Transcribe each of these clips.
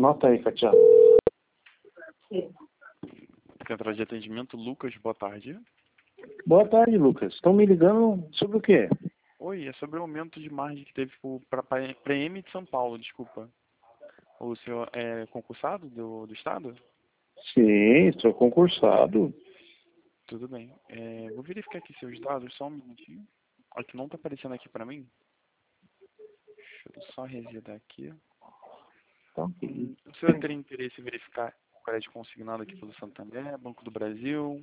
Anota aí, Katia. Central de atendimento, Lucas, boa tarde. Boa tarde, Lucas. Estão me ligando sobre o quê? Oi, é sobre o aumento de margem que teve para a EM de São Paulo, desculpa. O senhor é concursado do Estado? Sim, sou concursado. Tudo bem. Vou verificar aqui seus dados, só um minutinho. Aqui não está aparecendo aqui para mim. Deixa eu só resetar aqui. Tá. O senhor teria interesse em verificar o crédito consignado aqui pelo Santander, Banco do Brasil?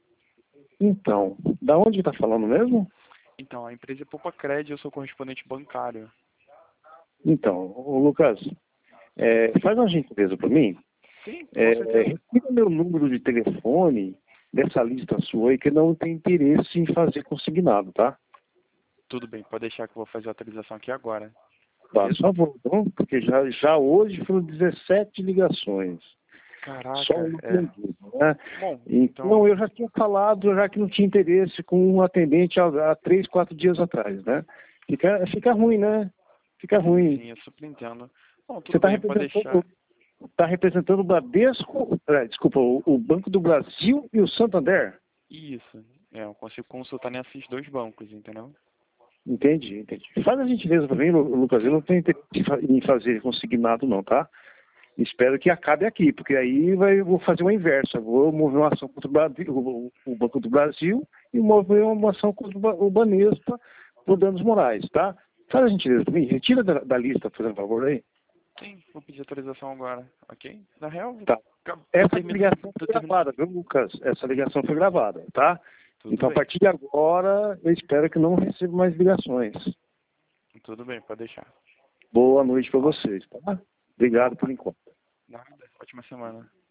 Então, da onde está falando mesmo? Então, a empresa é Poupa Crédito, eu sou correspondente bancário. Então, ô Lucas, faz uma gentileza para mim. Sim, com certeza. Retira meu número de telefone dessa lista sua aí, que eu não tenho interesse em fazer consignado, tá? Tudo bem, pode deixar que eu vou fazer a atualização aqui agora. Por favor, então, porque já hoje foram 17 ligações. Caraca, Só uma atendida, né? Bom, Então, eu já tinha falado, já que não tinha interesse com um atendente há 3, 4 dias atrás, né? Fica ruim, né? Fica ruim. Sim, eu super entendo. Bom, Você tudo bem, pode deixar. está representando o Bradesco, desculpa, o Banco do Brasil e o Santander? Isso, eu consigo consultar nesses dois bancos, entendeu? Entendi. Faz a gentileza para mim, Lucas, eu não tenho interesse em fazer consignado não, tá? Espero que acabe aqui, porque aí vou fazer uma inversa. Vou mover uma ação contra o Banco do Brasil e mover uma ação contra o Banespa por danos morais, tá? Faz a gentileza para mim, retira da lista, por favor, aí. Sim, vou pedir autorização agora, ok? Na real, Tá. Essa ligação foi gravada, viu, Lucas? Essa ligação foi gravada, tá? Tudo Então, bem. a partir de agora, eu espero que não receba mais ligações. Tudo bem, pode deixar. Boa noite para vocês, tá? Obrigado por enquanto. Nada, ótima semana.